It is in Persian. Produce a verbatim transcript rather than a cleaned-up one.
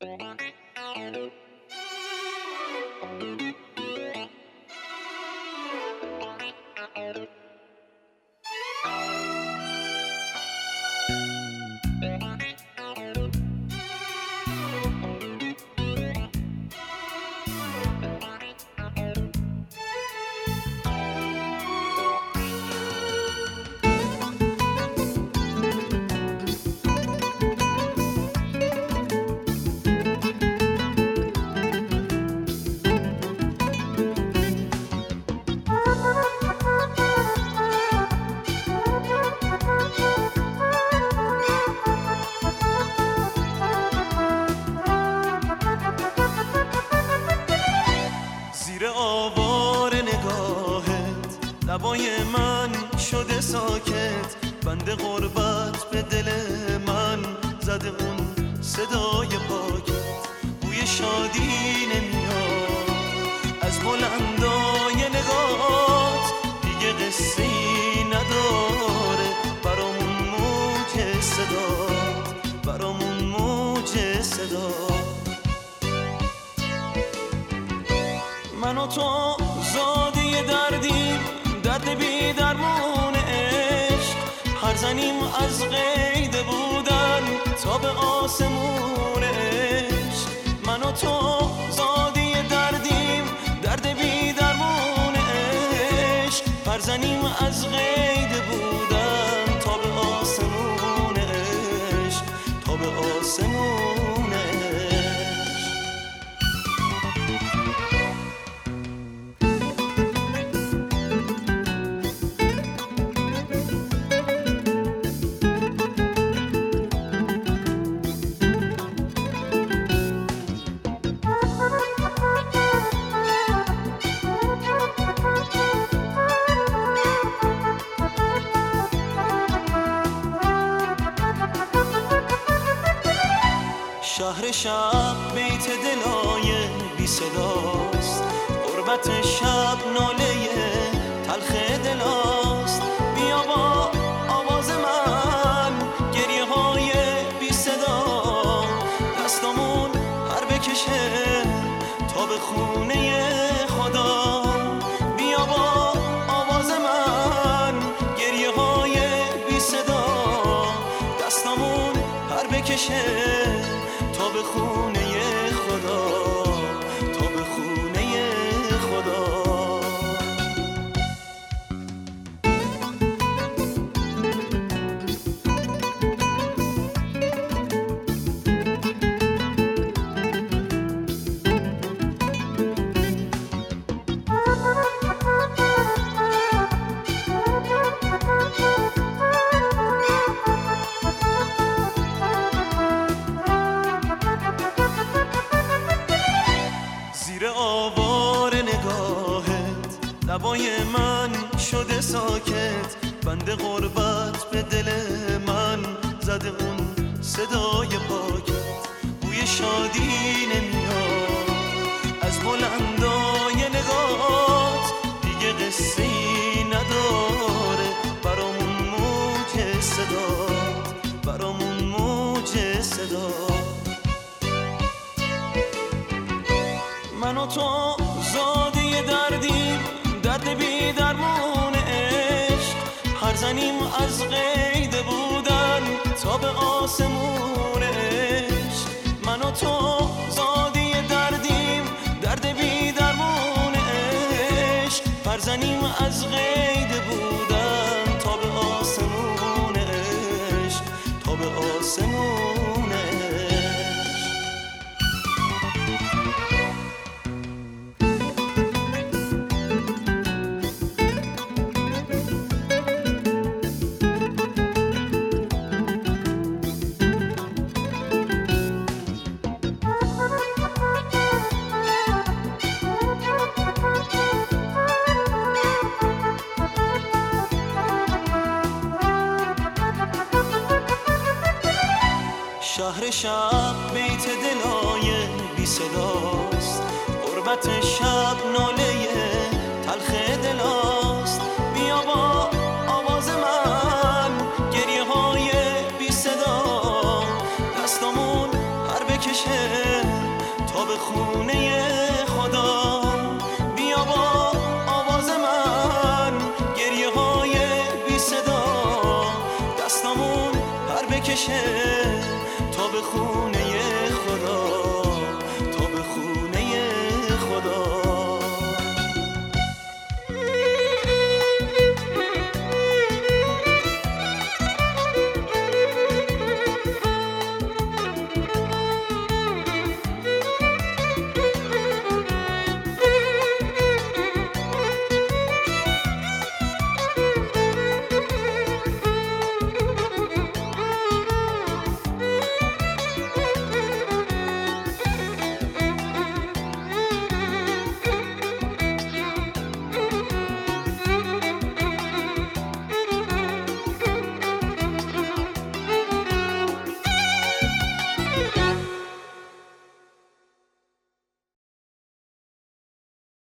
آوار نگاهت لبای من شده ساکت، بند غربت به دل من زده اون صدای پاکت. بوی شادی نمیاد از بلندای نگات، دیگه قصه‌ای نداره برامون موج صدا، برامون موج صدا. من و تو زاده دردیم، درد بی درمون عشق، هر زنیم از قید بودن تا به آسمون عشق. من و تو زاده دردیم، درد بی درمون عشق، هر زنیم از قید بودن تا به آسمون عشق، تا به آسمون عشق. شهر شب بیت دلای بی صداست، غربت شب ناله تلخ دلاست. بیا با آواز من گریه های بی صدا، دستامون هر بکشه تا به خونه خدا. بیا با آواز من گریه های بی صدا، دستامون هر بکشه تا به خونه خدا، تا به خونه خدا. آوار نگاهت لبای من شده ساکت، بند غربت به دل من زده اون صدای پاکت. بوی شادی نمیاد از بلندای نگات، دیگه قصه‌ای نداره برامون موج صدا، برامون موج صدا. من و تو زاده دردیم، درد بی درمون عشق، هر زنیم از قید بودن تا به آسمون عشق. من و تو زاده دردیم، درد بی درمون عشق، هر زنیم از قید بودن تا به آسمون عشق، تا به آسمون عشق. شهر شب بیت دلای بی صداست، غربت شب ناله تلخ دلاست. بیا با آواز من گریه های بی صدا، دستامون هر بکشه به خونه خدا. بیا با آواز من گریه های بی صدا، دستامون پر بکشه تا به خونه